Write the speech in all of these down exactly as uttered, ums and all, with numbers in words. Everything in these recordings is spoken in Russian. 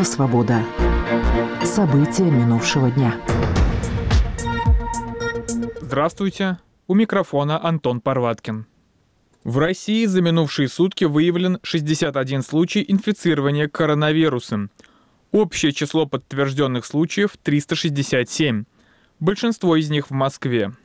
Радио «Свобода». События минувшего дня. Здравствуйте. У микрофона Антон Парваткин. В России за минувшие сутки выявлен шестьдесят один случай инфицирования коронавирусом. Общее число подтвержденных случаев – триста шестьдесят семь. Большинство из них в Москве.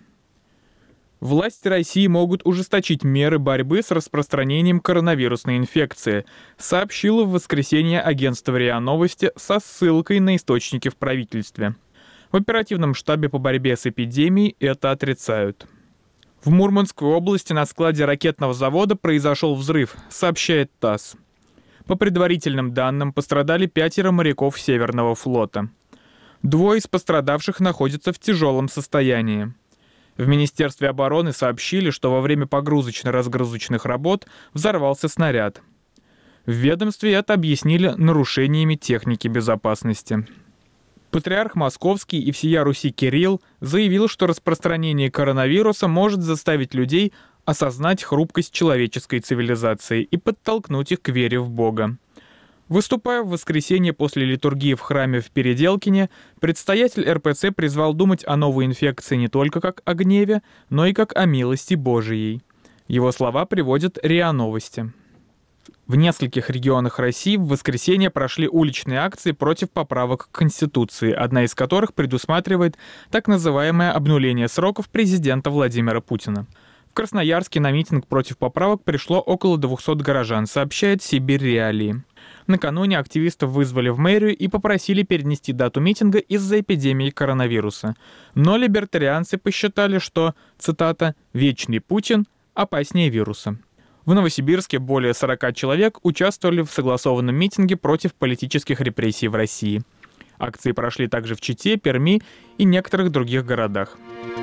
Власти России могут ужесточить меры борьбы с распространением коронавирусной инфекции, сообщило в воскресенье агентство РИА Новости со ссылкой на источники в правительстве. В оперативном штабе по борьбе с эпидемией это отрицают. В Мурманской области на складе ракетного завода произошел взрыв, сообщает ТАСС. По предварительным данным, пострадали пятеро моряков Северного флота. Двое из пострадавших находятся в тяжелом состоянии. В Министерстве обороны сообщили, что во время погрузочно-разгрузочных работ взорвался снаряд. В ведомстве это объяснили нарушениями техники безопасности. Патриарх Московский и всея Руси Кирилл заявил, что распространение коронавируса может заставить людей осознать хрупкость человеческой цивилизации и подтолкнуть их к вере в Бога. Выступая в воскресенье после литургии в храме в Переделкине, предстоятель эр пэ цэ призвал думать о новой инфекции не только как о гневе, но и как о милости Божией. Его слова приводят РИА Новости. В нескольких регионах России в воскресенье прошли уличные акции против поправок к Конституции, одна из которых предусматривает так называемое обнуление сроков президента Владимира Путина. В Красноярске на митинг против поправок пришло около двухсот горожан, сообщает Сибирь Реалии. Накануне активистов вызвали в мэрию и попросили перенести дату митинга из-за эпидемии коронавируса. Но либертарианцы посчитали, что, цитата, «вечный Путин опаснее вируса». В Новосибирске более сорока человек участвовали в согласованном митинге против политических репрессий в России. Акции прошли также в Чите, Перми и некоторых других городах.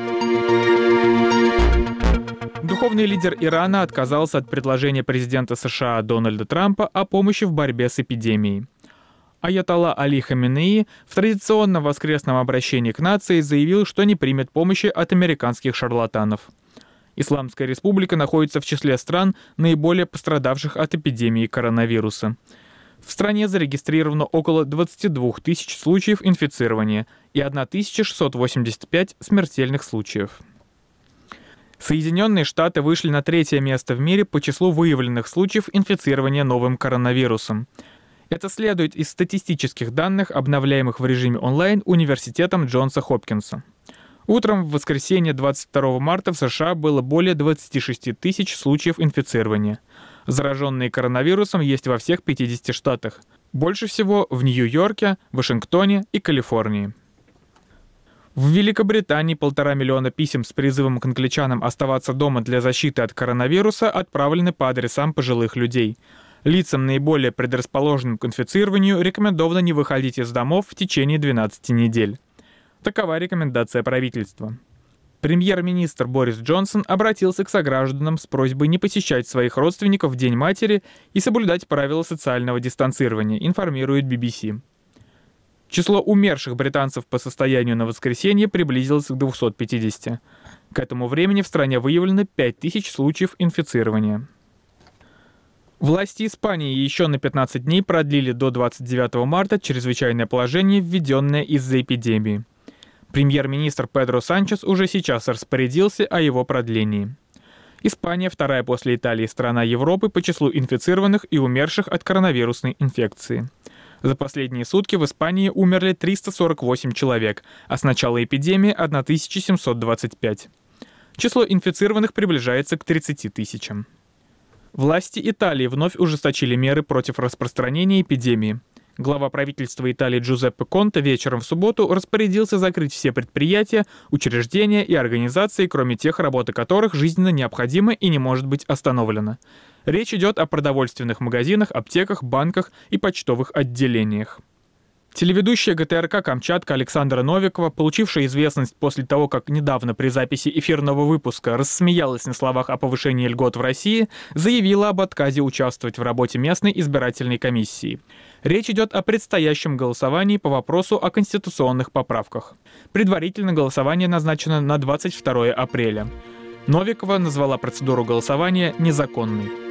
Духовный лидер Ирана отказался от предложения президента США Дональда Трампа о помощи в борьбе с эпидемией. Аятолла Али Хаминеи в традиционном воскресном обращении к нации заявил, что не примет помощи от американских шарлатанов. Исламская республика находится в числе стран, наиболее пострадавших от эпидемии коронавируса. В стране зарегистрировано около двадцати двух тысяч случаев инфицирования и тысяча шестьсот восемьдесят пять смертельных случаев. Соединенные Штаты вышли на третье место в мире по числу выявленных случаев инфицирования новым коронавирусом. Это следует из статистических данных, обновляемых в режиме онлайн университетом Джонса Хопкинса. Утром в воскресенье двадцать второго марта в США было более двадцати шести тысяч случаев инфицирования. Зараженные коронавирусом есть во всех пятидесяти штатах. Больше всего в Нью-Йорке, Вашингтоне и Калифорнии. В Великобритании полтора миллиона писем с призывом к англичанам оставаться дома для защиты от коронавируса отправлены по адресам пожилых людей. Лицам, наиболее предрасположенным к инфицированию, рекомендовано не выходить из домов в течение двенадцати недель. Такова рекомендация правительства. Премьер-министр Борис Джонсон обратился к согражданам с просьбой не посещать своих родственников в День матери и соблюдать правила социального дистанцирования, информирует би би си. Число умерших британцев по состоянию на воскресенье приблизилось к двум пятидесяти. К этому времени в стране выявлено пять тысяч случаев инфицирования. Власти Испании еще на пятнадцать дней продлили до двадцать девятого марта чрезвычайное положение, введенное из-за эпидемии. Премьер-министр Педро Санчес уже сейчас распорядился о его продлении. Испания, вторая после Италии страна Европы по числу инфицированных и умерших от коронавирусной инфекции. За последние сутки в Испании умерли триста сорок восемь человек, а с начала эпидемии тысяча семьсот двадцать пять. Число инфицированных приближается к тридцати тысячам. Власти Италии вновь ужесточили меры против распространения эпидемии. Глава правительства Италии Джузеппе Конте вечером в субботу распорядился закрыть все предприятия, учреждения и организации, кроме тех, работа которых жизненно необходима и не может быть остановлена. Речь идет о продовольственных магазинах, аптеках, банках и почтовых отделениях. Телеведущая гэ тэ эр ка «Камчатка» Александра Новикова, получившая известность после того, как недавно при записи эфирного выпуска рассмеялась на словах о повышении льгот в России, заявила об отказе участвовать в работе местной избирательной комиссии. Речь идет о предстоящем голосовании по вопросу о конституционных поправках. Предварительно голосование назначено на двадцать второе апреля. Новикова назвала процедуру голосования незаконной.